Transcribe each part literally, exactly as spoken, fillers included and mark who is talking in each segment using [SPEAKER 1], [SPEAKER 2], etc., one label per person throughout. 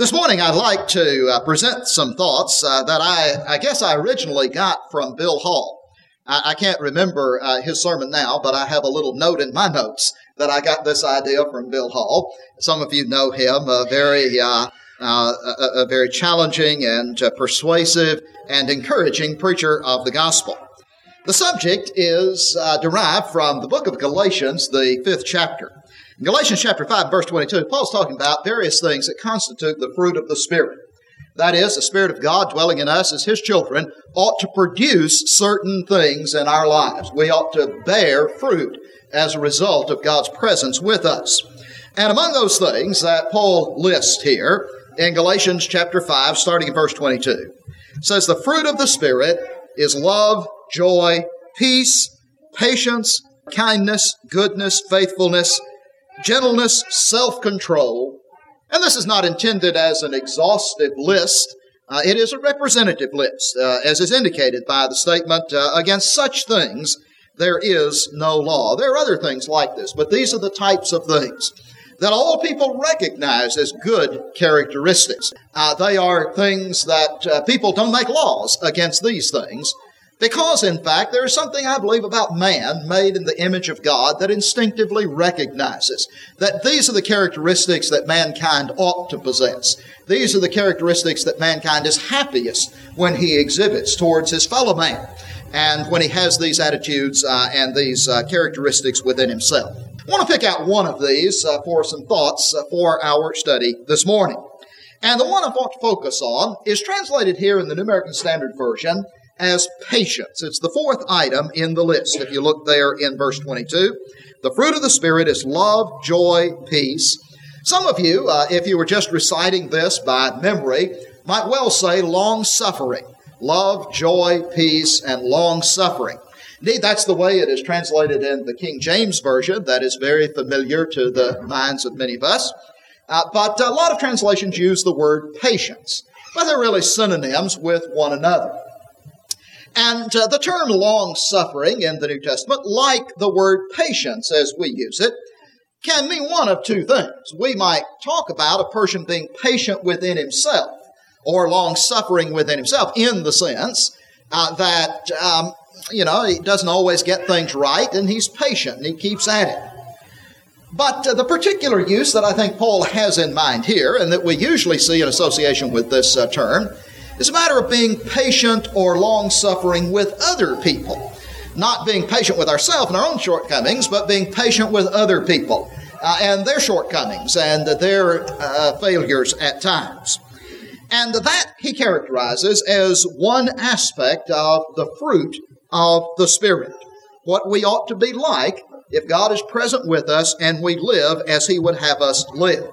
[SPEAKER 1] This morning I'd like to uh, present some thoughts uh, that I, I guess I originally got from Bill Hall. I, I can't remember uh, his sermon now, but I have a little note in my notes that I got this idea from Bill Hall. Some of you know him, a very, uh, uh, a, a very challenging and uh, persuasive and encouraging preacher of the gospel. The subject is uh, derived from the book of Galatians, the fifth chapter. In Galatians chapter five, verse twenty-two, Paul's talking about various things that constitute the fruit of the Spirit. That is, the Spirit of God dwelling in us as His children ought to produce certain things in our lives. We ought to bear fruit as a result of God's presence with us. And among those things that Paul lists here in Galatians chapter five, starting in verse twenty-two, says the fruit of the Spirit is love, joy, peace, patience, kindness, goodness, faithfulness, gentleness, self-control. And this is not intended as an exhaustive list. Uh, it is a representative list, uh, as is indicated by the statement, uh, against such things there is no law. There are other things like this, but these are the types of things that all people recognize as good characteristics. Uh, they are things that uh, people don't make laws against these things, because, in fact, there is something I believe about man made in the image of God that instinctively recognizes that these are the characteristics that mankind ought to possess. These are the characteristics that mankind is happiest when he exhibits towards his fellow man and when he has these attitudes uh, and these uh, characteristics within himself. I want to pick out one of these uh, for some thoughts uh, for our study this morning. And the one I want to focus on is translated here in the New American Standard Version as patience. It's the fourth item in the list. If you look there in verse twenty-two, the fruit of the Spirit is love, joy, peace. Some of you, uh, if you were just reciting this by memory, might well say long-suffering. Love, joy, peace, and long-suffering. Indeed, that's the way it is translated in the King James Version. That is very familiar to the minds of many of us. Uh, but a lot of translations use the word patience, but they're really synonyms with one another. And uh, the term long-suffering in the New Testament, like the word patience as we use it, can mean one of two things. We might talk about a person being patient within himself or long-suffering within himself in the sense uh, that, um, you know, he doesn't always get things right and he's patient and he keeps at it. But uh, the particular use that I think Paul has in mind here and that we usually see in association with this uh, term is a matter of being patient or long-suffering with other people. Not being patient with ourselves and our own shortcomings, but being patient with other people uh, and their shortcomings and their uh, failures at times. And that he characterizes as one aspect of the fruit of the Spirit. What we ought to be like if God is present with us and we live as He would have us live.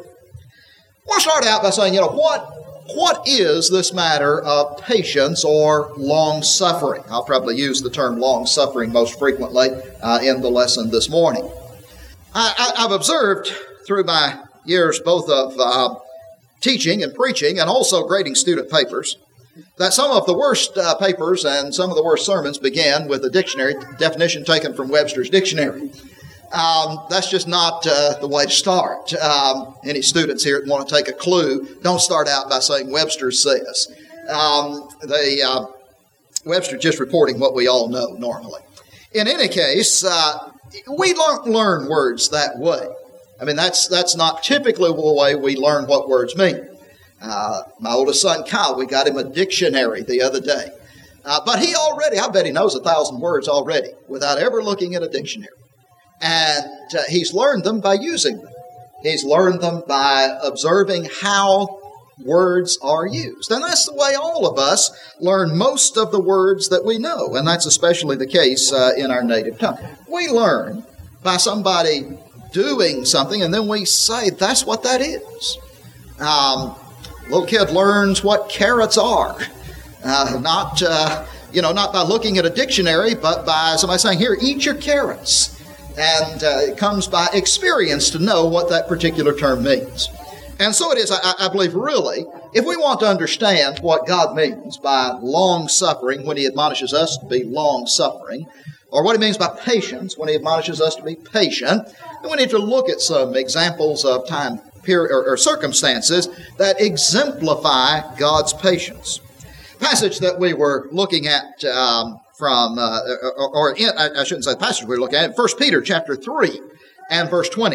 [SPEAKER 1] I want to start out by saying, you know, what What is this matter of patience or long-suffering? I'll probably use the term long-suffering most frequently uh, in the lesson this morning. I, I, I've observed through my years both of uh, teaching and preaching and also grading student papers that some of the worst uh, papers and some of the worst sermons began with a dictionary definition taken from Webster's dictionary. Um, that's just not uh, the way to start. Um, any students here that want to take a clue, don't start out by saying Webster says. Um, they, uh, Webster's just reporting what we all know normally. In any case, uh, we don't learn words that way. I mean, that's that's not typically the way we learn what words mean. Uh, my oldest son, Kyle, we got him a dictionary the other day. Uh, but he already, I bet he knows a thousand words already without ever looking at a dictionary. And uh, he's learned them by using them. He's learned them by observing how words are used. And that's the way all of us learn most of the words that we know. And that's especially the case uh, in our native tongue. We learn by somebody doing something and then we say, that's what that is. Um, little kid learns what carrots are. Uh, not, uh, you know, not by looking at a dictionary, but by somebody saying, here, eat your carrots. And uh, it comes by experience to know what that particular term means. And so it is, I, I believe, really, if we want to understand what God means by long-suffering when He admonishes us to be long-suffering, or what He means by patience when He admonishes us to be patient, then we need to look at some examples of time period or, or circumstances that exemplify God's patience. The passage that we were looking at um, from, uh, or, or in, I shouldn't say the passage we were looking at, First Peter chapter three and verse twenty.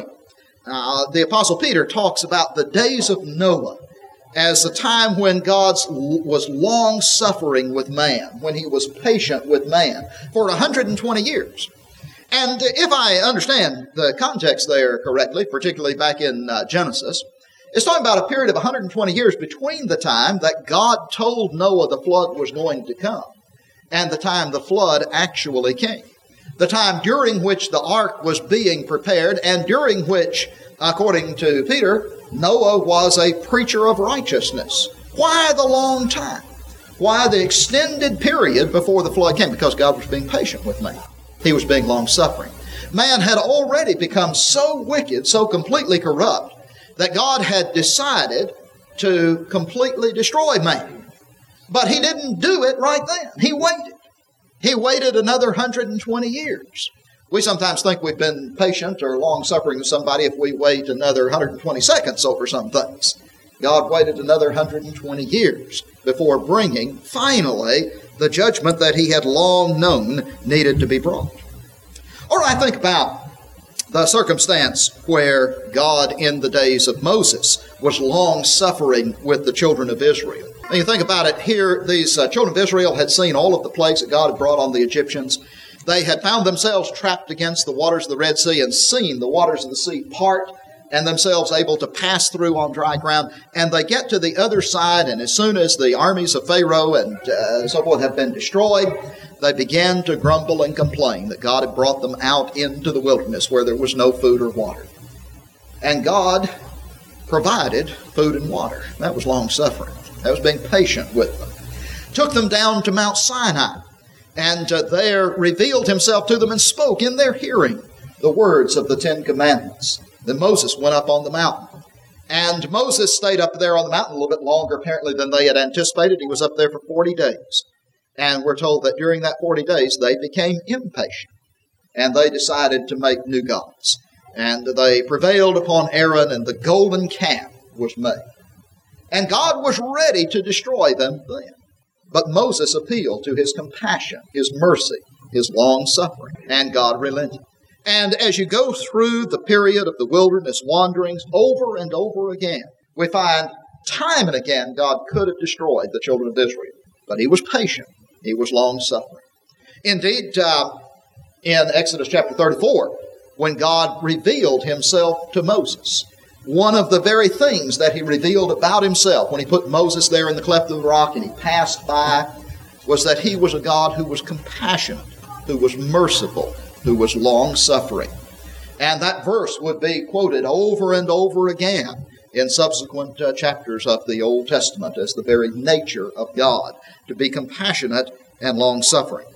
[SPEAKER 1] Uh, the Apostle Peter talks about the days of Noah as the time when God was long-suffering with man, when he was patient with man for one hundred twenty years. And if I understand the context there correctly, particularly back in uh, Genesis, it's talking about a period of one hundred twenty years between the time that God told Noah the flood was going to come and the time the flood actually came. The time during which the ark was being prepared and during which, according to Peter, Noah was a preacher of righteousness. Why the long time? Why the extended period before the flood came? Because God was being patient with man. He was being long-suffering. Man had already become so wicked, so completely corrupt, that God had decided to completely destroy man. But he didn't do it right then. He waited. He waited another one hundred twenty years. We sometimes think we've been patient or long-suffering with somebody if we wait another one hundred twenty seconds over some things. God waited another one hundred twenty years before bringing, finally, the judgment that he had long known needed to be brought. Or I think about the circumstance where God in the days of Moses was long-suffering with the children of Israel. And you think about it here, these uh, children of Israel had seen all of the plagues that God had brought on the Egyptians. They had found themselves trapped against the waters of the Red Sea and seen the waters of the sea part and themselves able to pass through on dry ground. And they get to the other side, and as soon as the armies of Pharaoh and uh, so forth have been destroyed, they began to grumble and complain that God had brought them out into the wilderness where there was no food or water. And God provided food and water. That was long-suffering. That was being patient with them. Took them down to Mount Sinai, and uh, there revealed himself to them and spoke in their hearing the words of the Ten Commandments. Then Moses went up on the mountain. And Moses stayed up there on the mountain a little bit longer, apparently, than they had anticipated. He was up there for forty days. And we're told that during that forty days, they became impatient. And they decided to make new gods. And they prevailed upon Aaron, and the golden calf was made. And God was ready to destroy them then. But Moses appealed to his compassion, his mercy, his long-suffering, and God relented. And as you go through the period of the wilderness wanderings over and over again, we find time and again God could have destroyed the children of Israel. But he was patient. He was long-suffering. Indeed, uh, in Exodus chapter thirty-four, when God revealed himself to Moses, one of the very things that he revealed about himself when he put Moses there in the cleft of the rock and he passed by was that he was a God who was compassionate, who was merciful, who was long-suffering. And that verse would be quoted over and over again in subsequent uh, chapters of the Old Testament as the very nature of God, to be compassionate and long-suffering.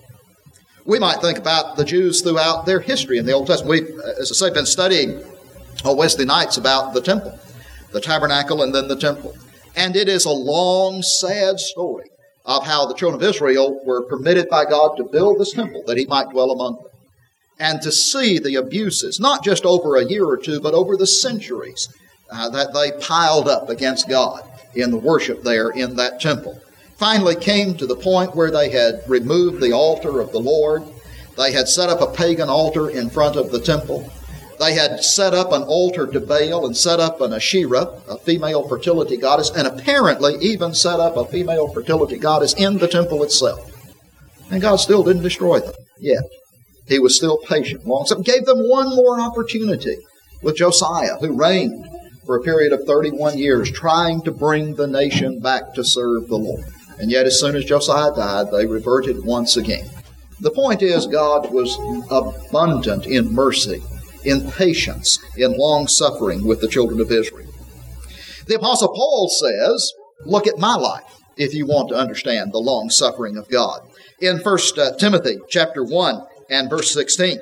[SPEAKER 1] We might think about the Jews throughout their history in the Old Testament. We've, as I say, been studying on Wednesday nights about the temple, the tabernacle, and then the temple. And it is a long, sad story of how the children of Israel were permitted by God to build this temple that he might dwell among them. And to see the abuses, not just over a year or two, but over the centuries uh, that they piled up against God in the worship there in that temple. Finally came to the point where they had removed the altar of the Lord. They had set up a pagan altar in front of the temple. They had set up an altar to Baal and set up an Asherah, a female fertility goddess, and apparently even set up a female fertility goddess in the temple itself. And God still didn't destroy them yet. He was still patient, long-suffering. Gave them one more opportunity with Josiah, who reigned for a period of thirty-one years, trying to bring the nation back to serve the Lord. And yet as soon as Josiah died, they reverted once again. The point is, God was abundant in mercy, in patience, in long-suffering with the children of Israel. The Apostle Paul says, look at my life if you want to understand the long-suffering of God. In First Timothy chapter one and verse sixteen,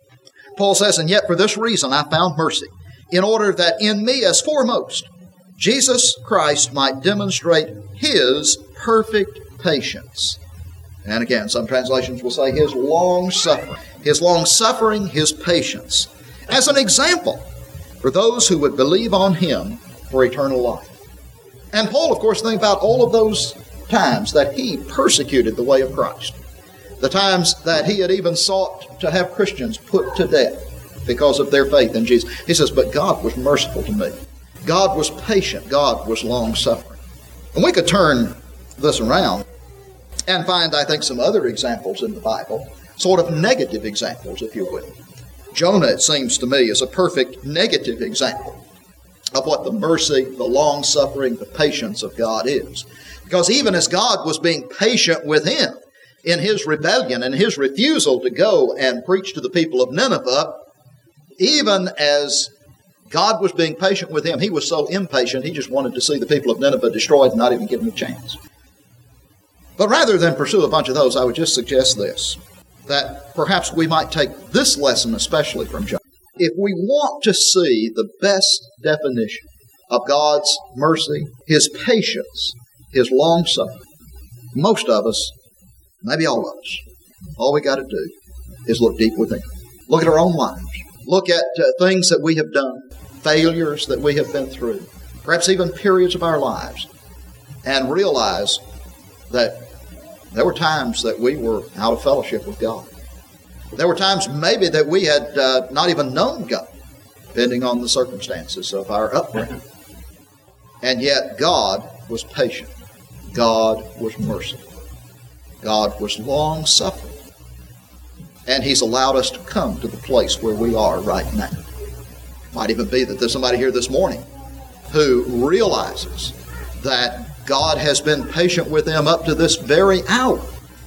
[SPEAKER 1] Paul says, and yet for this reason I found mercy, in order that in me as foremost Jesus Christ might demonstrate his perfect patience. And again, some translations will say his long-suffering. His long-suffering, his patience, as an example for those who would believe on him for eternal life. And Paul, of course, think about all of those times that he persecuted the way of Christ. The times that he had even sought to have Christians put to death because of their faith in Jesus. He says, but God was merciful to me. God was patient. God was long-suffering. And we could turn this around and find, I think, some other examples in the Bible, sort of negative examples, if you will. Jonah, it seems to me, is a perfect negative example of what the mercy, the long-suffering, the patience of God is. Because even as God was being patient with him in his rebellion and his refusal to go and preach to the people of Nineveh, even as God was being patient with him, he was so impatient, he just wanted to see the people of Nineveh destroyed and not even give them a chance. But rather than pursue a bunch of those, I would just suggest this, that perhaps we might take this lesson especially from Jonah. If we want to see the best definition of God's mercy, his patience, his long-suffering, most of us, maybe all of us, all we got to do is look deep within. Look at our own lives. Look at uh, things that we have done, failures that we have been through, perhaps even periods of our lives, and realize that there were times that we were out of fellowship with God. There were times maybe that we had uh, not even known God, depending on the circumstances of our upbringing. And yet God was patient. God was merciful. God was long-suffering. And he's allowed us to come to the place where we are right now. Might even be that there's somebody here this morning who realizes that God has been patient with them up to this very hour.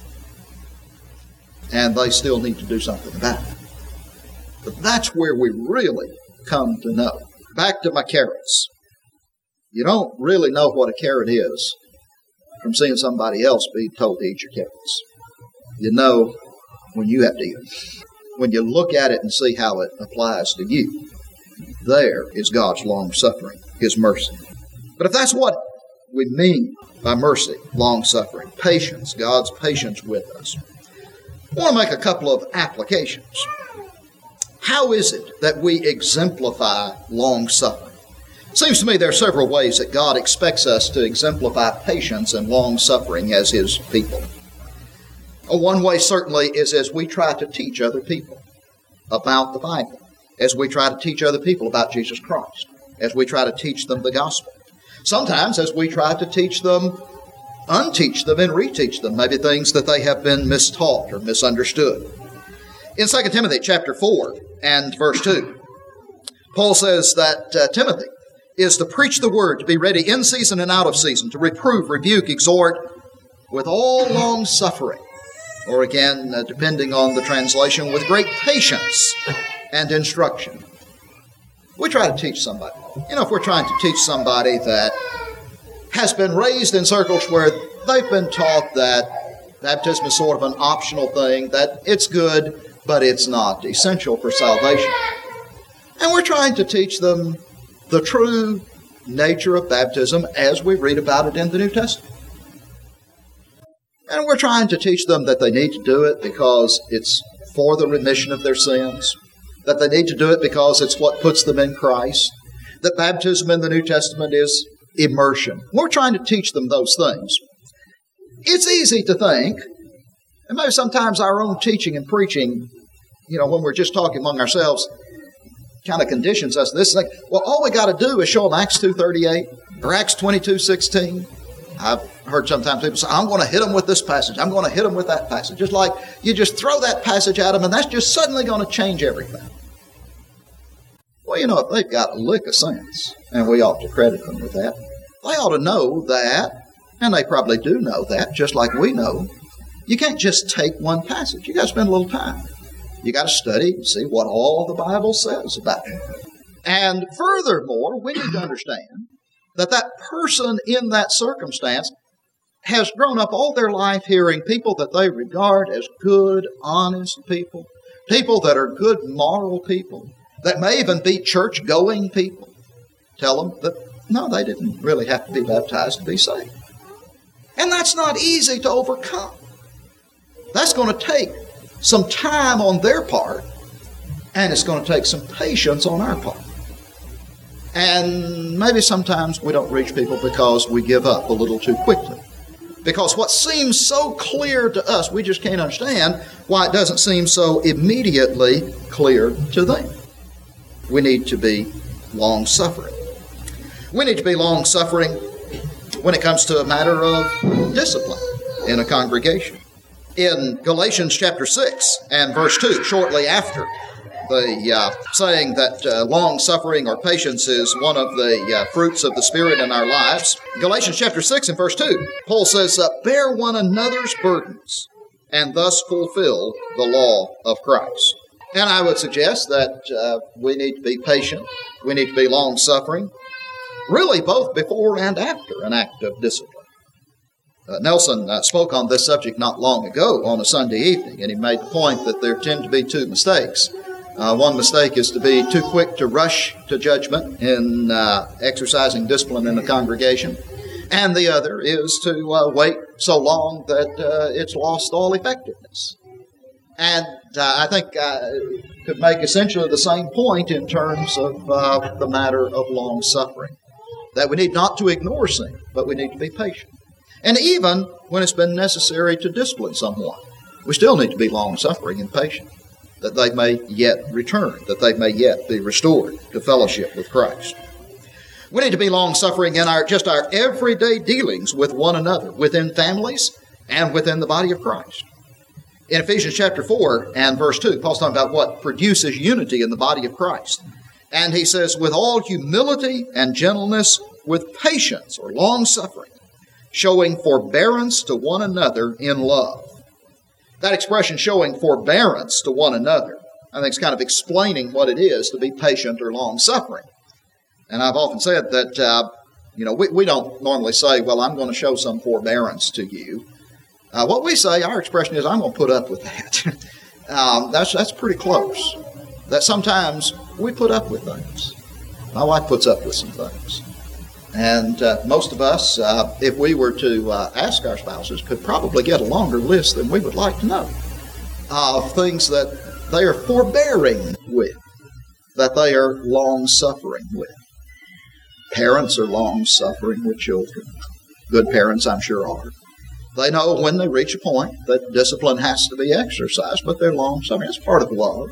[SPEAKER 1] And they still need to do something about it. But that's where we really come to know. Back to my carrots. You don't really know what a carrot is from seeing somebody else be told to eat your carrots. You know when you have to eat them. When you look at it and see how it applies to you, there is God's long-suffering, his mercy. But if that's what we mean by mercy, long-suffering, patience, God's patience with us, I want to make a couple of applications. How is it that we exemplify long-suffering? It seems to me there are several ways that God expects us to exemplify patience and long-suffering as his people. One way certainly is as we try to teach other people about the Bible, as we try to teach other people about Jesus Christ, as we try to teach them the gospel. Sometimes as we try to teach them, unteach them and reteach them, maybe things that they have been mistaught or misunderstood. In Second Timothy chapter four and verse two, Paul says that uh, Timothy is to preach the word, to be ready in season and out of season, to reprove, rebuke, exhort with all long suffering, or again, uh, depending on the translation, with great patience and instruction. We try to teach somebody. You know, if we're trying to teach somebody that has been raised in circles where they've been taught that baptism is sort of an optional thing, that it's good, but it's not essential for salvation. And we're trying to teach them the true nature of baptism as we read about it in the New Testament. And we're trying to teach them that they need to do it because it's for the remission of their sins, that they need to do it because it's what puts them in Christ, that baptism in the New Testament is immersion. We're trying to teach them those things. It's easy to think, and maybe sometimes our own teaching and preaching, you know, when we're just talking among ourselves, kind of conditions us this thing. Well, all we got to do is show them Acts two thirty-eight or Acts twenty-two sixteen. I've heard sometimes people say, I'm going to hit them with this passage. I'm going to hit them with that passage. Just like you just throw that passage at them and that's just suddenly going to change everything. Well, you know, if they've got a lick of sense, and we ought to credit them with that, they ought to know that, and they probably do know that, just like we know, you can't just take one passage. You got to spend a little time. You got to study and see what all the Bible says about it. And furthermore, we need to understand that that person in that circumstance has grown up all their life hearing people that they regard as good, honest people, people that are good moral people, that may even be church-going people, tell them that, no, they didn't really have to be baptized to be saved. And that's not easy to overcome. That's going to take some time on their part, and it's going to take some patience on our part. And maybe sometimes we don't reach people because we give up a little too quickly. Because what seems so clear to us, we just can't understand why it doesn't seem so immediately clear to them. We need to be long-suffering. We need to be long-suffering when it comes to a matter of discipline in a congregation. In Galatians chapter six and verse two, shortly after the uh, saying that uh, long-suffering or patience is one of the uh, fruits of the Spirit in our lives, Galatians chapter six and verse two, Paul says, uh, bear one another's burdens and thus fulfill the law of Christ. And I would suggest that uh, we need to be patient, we need to be long-suffering, really both before and after an act of discipline. Uh, Nelson uh, spoke on this subject not long ago on a Sunday evening, and he made the point that there tend to be two mistakes. Uh, one mistake is to be too quick to rush to judgment in uh, exercising discipline in a congregation, and the other is to uh, wait so long that uh, it's lost all effectiveness. And uh, I think I could make essentially the same point in terms of uh, the matter of long-suffering, that we need not to ignore sin, but we need to be patient. And even when it's been necessary to discipline someone, we still need to be long-suffering and patient, that they may yet return, that they may yet be restored to fellowship with Christ. We need to be long-suffering in our just our everyday dealings with one another, within families and within the body of Christ. In Ephesians chapter four and verse two, Paul's talking about what produces unity in the body of Christ. And he says, with all humility and gentleness, with patience or long-suffering, showing forbearance to one another in love. That expression, showing forbearance to one another, I think is kind of explaining what it is to be patient or long-suffering. And I've often said that, uh, you know, we, we don't normally say, well, I'm going to show some forbearance to you. Uh, what we say, our expression is, I'm going to put up with that. um, that's, that's pretty close. That sometimes we put up with things. My wife puts up with some things. And uh, most of us, uh, if we were to uh, ask our spouses, could probably get a longer list than we would like to know of things that they are forbearing with, that they are long-suffering with. Parents are long-suffering with children. Good parents, I'm sure, are. They know when they reach a point that discipline has to be exercised, but they're long-suffering. It's part of love.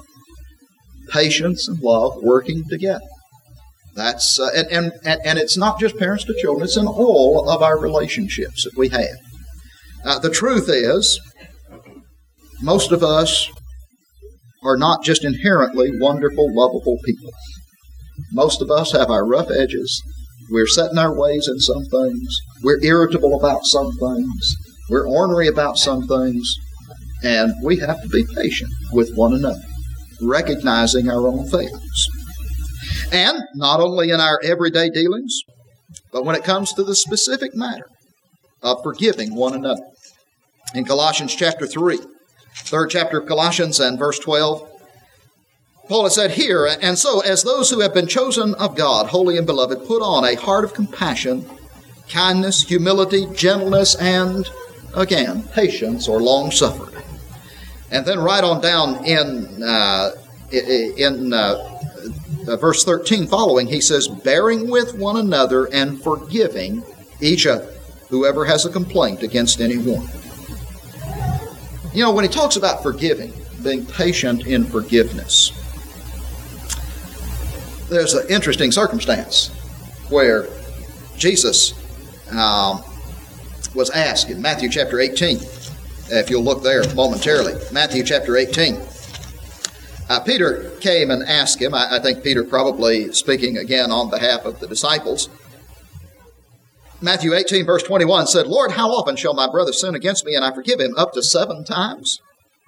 [SPEAKER 1] Patience and love working together. That's uh, and, and and it's not just parents to children. It's in all of our relationships that we have. Uh, the truth is, most of us are not just inherently wonderful, lovable people. Most of us have our rough edges. We're set in our ways in some things. We're irritable about some things. We're ornery about some things. And we have to be patient with one another, recognizing our own failings. And not only in our everyday dealings, but when it comes to the specific matter of forgiving one another. In Colossians chapter three, third chapter of Colossians and verse twelve, Paul has said here, and so as those who have been chosen of God, holy and beloved, put on a heart of compassion, kindness, humility, gentleness, and, again, patience or long-suffering. And then right on down in, uh, in uh, uh, verse thirteen following, he says, bearing with one another and forgiving each other, whoever has a complaint against anyone. You know, when he talks about forgiving, being patient in forgiveness, there's an interesting circumstance where Jesus um, was asked in Matthew chapter eighteen. If you'll look there momentarily, Matthew chapter eighteen. Uh, Peter came and asked him, I, I think Peter probably speaking again on behalf of the disciples. Matthew eighteen verse twenty-one said, Lord, how often shall my brother sin against me and I forgive him? Up to seven times?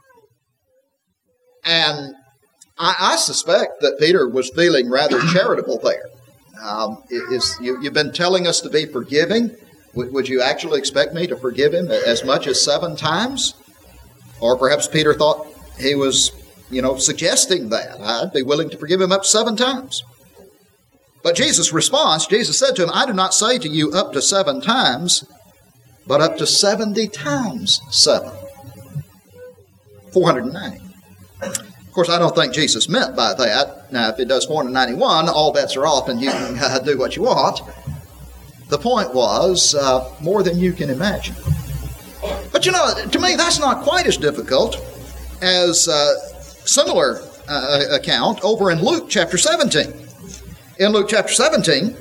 [SPEAKER 1] And I, I suspect that Peter was feeling rather charitable there. Um, is, you, you've been telling us to be forgiving. Would, would you actually expect me to forgive him as much as seven times? Or perhaps Peter thought he was, you know, suggesting that. I'd be willing to forgive him up to seven times. But Jesus' response, Jesus said to him, I do not say to you up to seven times, but up to seventy times seven. four hundred ninety. Of Of course, I don't think Jesus meant by that. Now, if he does four hundred ninety-one, all bets are off and you can uh, do what you want. The point was uh, more than you can imagine. But you know, to me, that's not quite as difficult as a similar uh, account over in Luke chapter seventeen. In Luke chapter seventeen,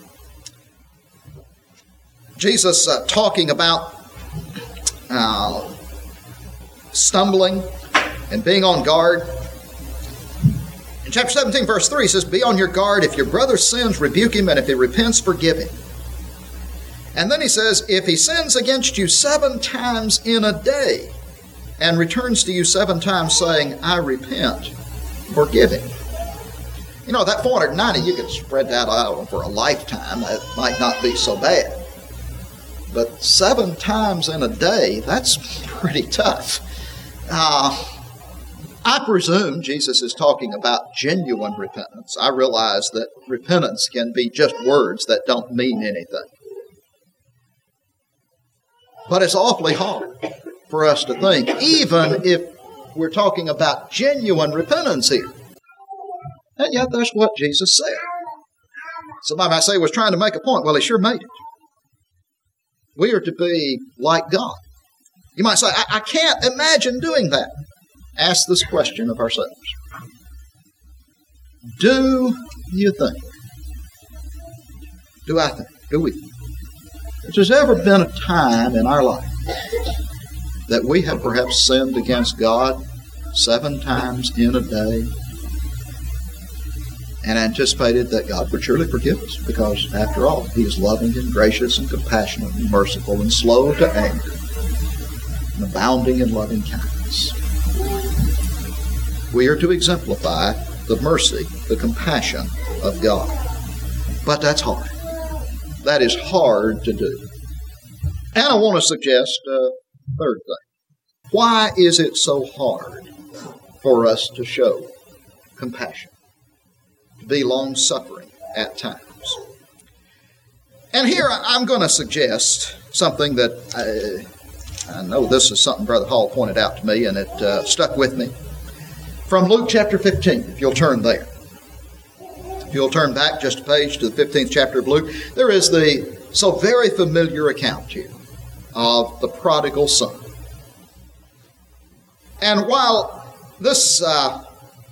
[SPEAKER 1] Jesus uh, talking about uh, stumbling and being on guard. In chapter seventeen, verse three, he says, "Be on your guard. If your brother sins, rebuke him, and if he repents, forgive him." And then he says, "If he sins against you seven times in a day, and returns to you seven times saying, 'I repent,' forgive him." You know, that four hundred ninety, you could spread that out for a lifetime. That might not be so bad. But seven times in a day, that's pretty tough. Uh, I presume Jesus is talking about genuine repentance. I realize that repentance can be just words that don't mean anything. But it's awfully hard for us to think, even if we're talking about genuine repentance here. And yet that's what Jesus said. Somebody might say he was trying to make a point. Well, he sure made it. We are to be like God. You might say, I, I can't imagine doing that. Ask this question of ourselves. Do you think? Do I think? Do we? If there's ever been a time in our life that we have perhaps sinned against God seven times in a day and anticipated that God would surely forgive us because, after all, He is loving and gracious and compassionate and merciful and slow to anger and abounding in loving kindness. We are to exemplify the mercy, the compassion of God. But that's hard. That is hard to do. And I want to suggest a third thing. Why is it so hard for us to show compassion, to be long-suffering at times? And here I'm going to suggest something that I, I know this is something Brother Hall pointed out to me, and it uh, stuck with me. From Luke chapter fifteen, if you'll turn there. If you'll turn back just a page to the fifteenth chapter of Luke, there is the so very familiar account here of the prodigal son. And while this, uh,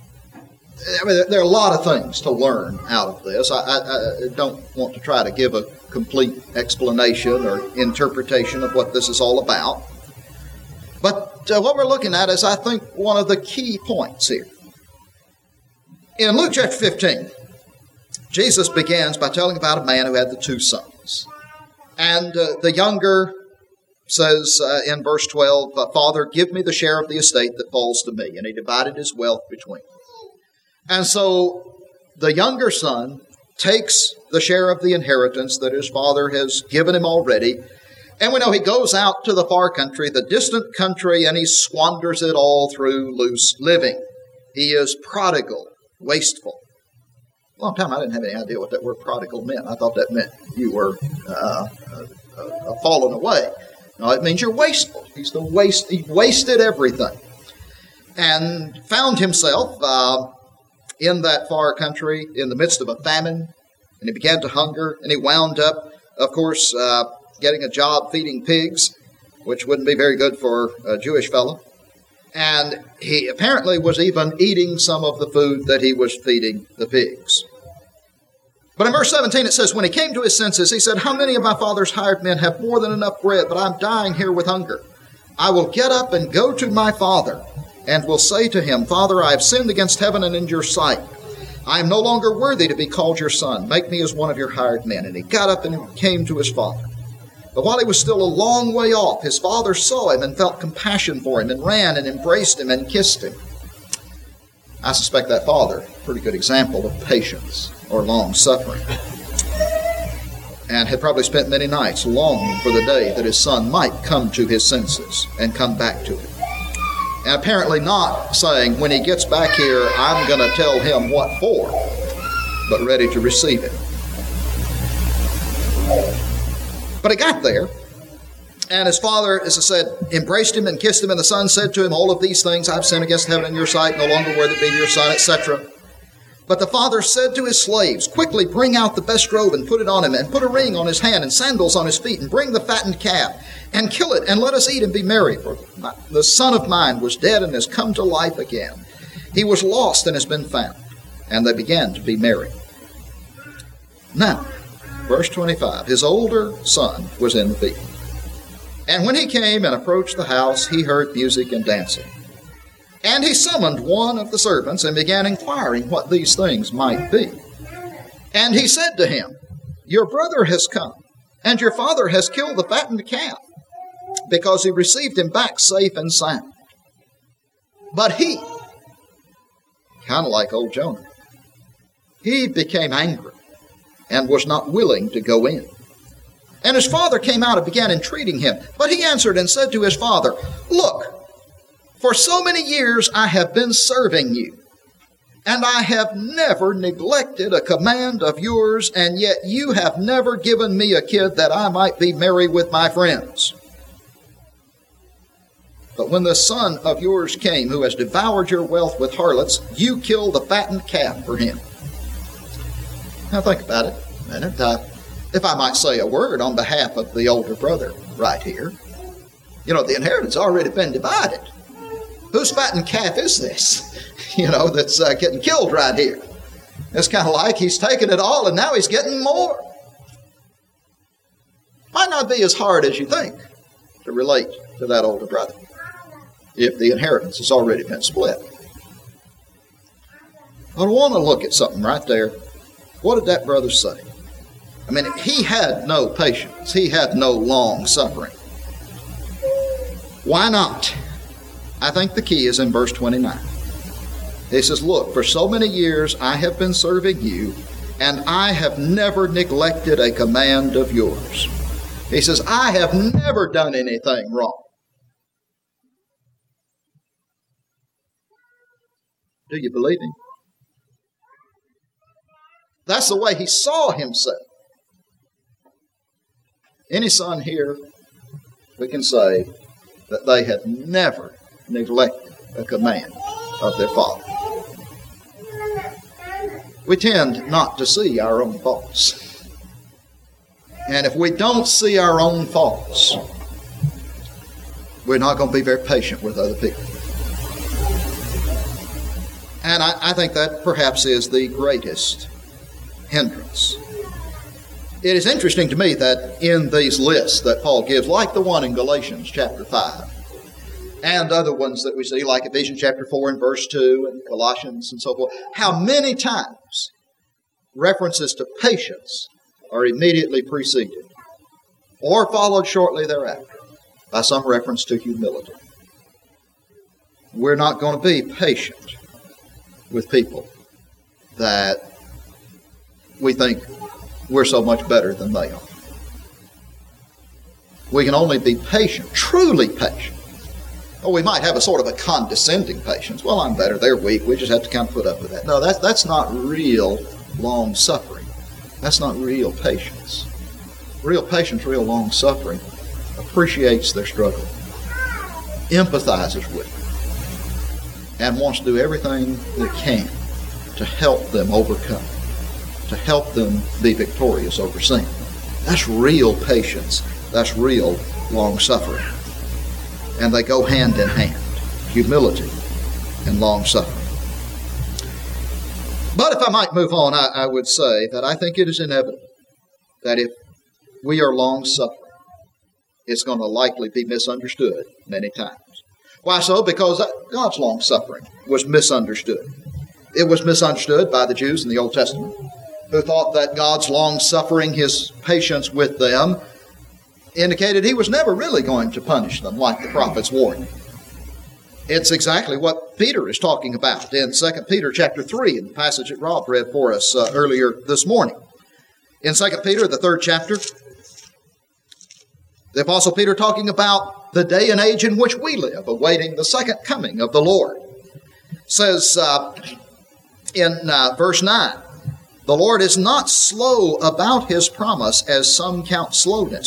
[SPEAKER 1] I mean, there are a lot of things to learn out of this. I, I, I don't want to try to give a complete explanation or interpretation of what this is all about. But uh, what we're looking at is, I think, one of the key points here. In Luke chapter fifteen, Jesus begins by telling about a man who had the two sons. And uh, the younger says uh, in verse twelve, "Father, give me the share of the estate that falls to me." And he divided his wealth between them. And so the younger son takes the share of the inheritance that his father has given him already. And we know he goes out to the far country, the distant country, and he squanders it all through loose living. He is prodigal, wasteful. A long time I didn't have any idea what that word prodigal meant. I thought that meant you were uh, uh, uh, fallen away. No, it means you're wasteful. He's the waste. He wasted everything, and found himself uh, in that far country in the midst of a famine. And he began to hunger, and he wound up, of course, uh, getting a job feeding pigs, which wouldn't be very good for a Jewish fellow. And he apparently was even eating some of the food that he was feeding the pigs. But in verse seventeen it says, "When he came to his senses, he said, 'How many of my father's hired men have more than enough bread, but I'm dying here with hunger? I will get up and go to my father, and will say to him, Father, I have sinned against heaven and in your sight. I am no longer worthy to be called your son. Make me as one of your hired men.' And he got up and came to his father. But while he was still a long way off, his father saw him and felt compassion for him and ran and embraced him and kissed him." I suspect that father, a pretty good example of patience or long-suffering, and had probably spent many nights longing for the day that his son might come to his senses and come back to him. And apparently not saying, when he gets back here, I'm going to tell him what for, but ready to receive it. But he got there, And his father, as I said, embraced him and kissed him, and the son said to him, all of these things I've sinned against heaven and your sight, no longer worthy to be your son, et cetera. But the father said to his slaves, quickly bring out the best robe and put it on him, and put a ring on his hand and sandals on his feet, and bring the fattened calf, and kill it, and let us eat and be merry. For my, the son of mine was dead and has come to life again. He was lost and has been found. And they began to be merry. Now, verse twenty-five, his older son was in the field. And when he came and approached the house, he heard music and dancing. And he summoned one of the servants and began inquiring what these things might be. And he said to him, your brother has come, and your father has killed the fattened calf, because he received him back safe and sound. But he, kind of like old Jonah, he became angry and was not willing to go in. And his father came out and began entreating him. But he answered and said to his father, look, for so many years I have been serving you, and I have never neglected a command of yours, and yet you have never given me a kid that I might be merry with my friends. But when the son of yours came, who has devoured your wealth with harlots, you killed the fattened calf for him. Now think about it a minute. Uh, if I might say a word on behalf of the older brother right here. You know, the inheritance has already been divided. Whose fattened calf is this? You know, that's uh, getting killed right here. It's kind of like he's taken it all and now he's getting more. Might not be as hard as you think to relate to that older brother if the inheritance has already been split. I want to look at something right there. What did that brother say? I mean, he had no patience. He had no long suffering. Why not? I think the key is in verse twenty-nine. He says, look, for so many years I have been serving you, and I have never neglected a command of yours. He says, I have never done anything wrong. Do you believe him? That's the way he saw himself. Any son here, we can say that they have never neglected a command of their father. We tend not to see our own faults. And if we don't see our own faults, we're not going to be very patient with other people. And I, I think that perhaps is the greatest hindrance. It is interesting to me that in these lists that Paul gives, like the one in Galatians chapter five, and other ones that we see, like Ephesians chapter four and verse two, and Colossians and so forth, how many times references to patience are immediately preceded or followed shortly thereafter by some reference to humility. We're not going to be patient with people that we think we're so much better than they are. We can only be patient, truly patient. Oh, we might have a sort of a condescending patience. Well, I'm better, they're weak, we just have to kind of put up with that. No, that's, that's not real long suffering. That's not real patience. Real patience, real long suffering appreciates their struggle, empathizes with them, and wants to do everything it can to help them overcome, to help them be victorious over sin. That's real patience. That's real long suffering. And they go hand in hand, humility and long suffering. But if I might move on, I, I would say that I think it is inevitable that if we are long suffering, it's going to likely be misunderstood many times. Why so? Because God's long suffering was misunderstood. It was misunderstood by the Jews in the Old Testament, who thought that God's long suffering, his patience with them, indicated he was never really going to punish them like the prophets warned. It's exactly what Peter is talking about in Second Peter chapter three, in the passage that Rob read for us uh, earlier this morning. In Second Peter, the third chapter, the Apostle Peter talking about the day and age in which we live, awaiting the second coming of the Lord, says uh, in uh, verse nine, the Lord is not slow about his promise, as some count slowness,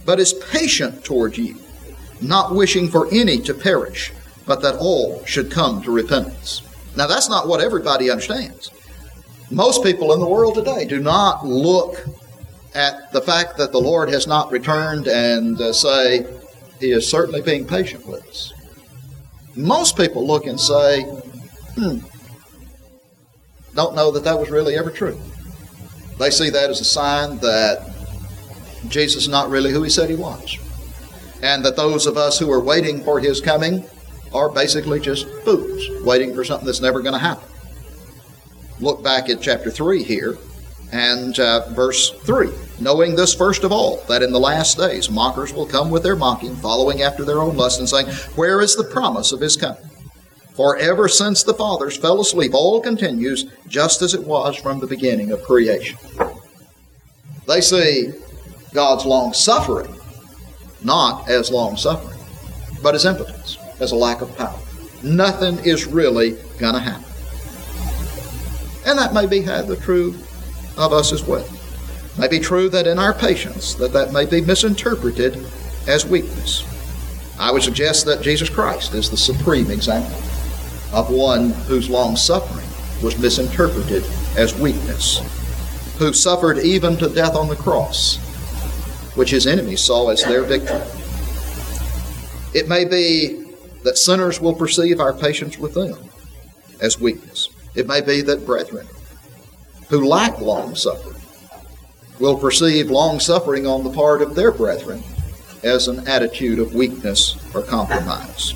[SPEAKER 1] but is patient toward you, not wishing for any to perish, but that all should come to repentance. Now, that's not what everybody understands. Most people in the world today do not look at the fact that the Lord has not returned and uh, say, He is certainly being patient with us. Most people look and say, hmm, don't know that that was really ever true. They see that as a sign that Jesus is not really who He said He was. And that those of us who are waiting for His coming are basically just fools, waiting for something that's never going to happen. Look back at chapter three here and uh, verse three. Knowing this first of all, that in the last days mockers will come with their mocking, following after their own lust, and saying, where is the promise of His coming? For ever since the fathers fell asleep, all continues just as it was from the beginning of creation. They see God's long-suffering not as long-suffering, but as impotence, as a lack of power. Nothing is really going to happen. And that may be the true of us as well. It may be true that in our patience, that that may be misinterpreted as weakness. I would suggest that Jesus Christ is the supreme example of one whose long-suffering was misinterpreted as weakness, who suffered even to death on the cross, which His enemies saw as their victory. It may be that sinners will perceive our patience with them as weakness. It may be that brethren who lack long-suffering will perceive long-suffering on the part of their brethren as an attitude of weakness or compromise.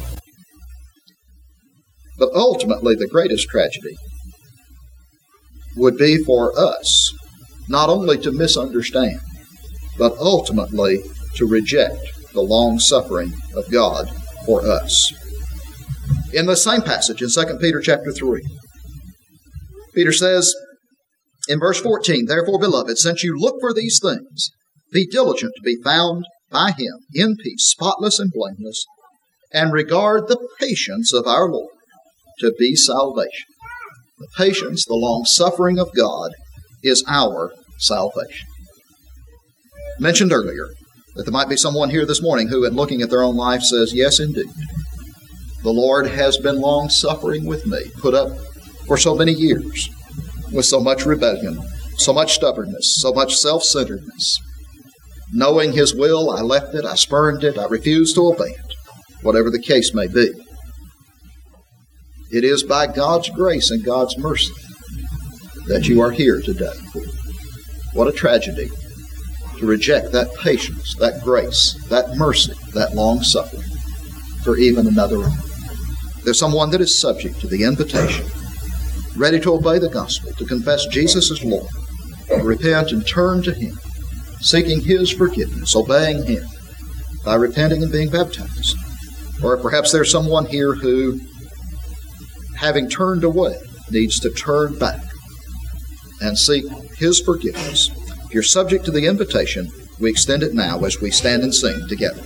[SPEAKER 1] But ultimately, the greatest tragedy would be for us not only to misunderstand, but ultimately to reject the long-suffering of God for us. In the same passage in Second Peter chapter three, Peter says in verse fourteen, therefore, beloved, since you look for these things, be diligent to be found by Him in peace, spotless and blameless, and regard the patience of our Lord to be salvation. The patience, the long-suffering of God is our salvation. Mentioned earlier that there might be someone here this morning who, in looking at their own life, says, yes, indeed, the Lord has been long-suffering with me, put up for so many years, with so much rebellion, so much stubbornness, so much self-centeredness. Knowing His will, I left it, I spurned it, I refused to obey it, whatever the case may be. It is by God's grace and God's mercy that you are here today. What a tragedy to reject that patience, that grace, that mercy, that long-suffering for even another hour. There's someone that is subject to the invitation, ready to obey the gospel, to confess Jesus as Lord, to repent and turn to Him, seeking His forgiveness, obeying Him by repenting and being baptized. Or perhaps there's someone here who, having turned away, needs to turn back and seek His forgiveness. If you're subject to the invitation, we extend it now as we stand and sing together.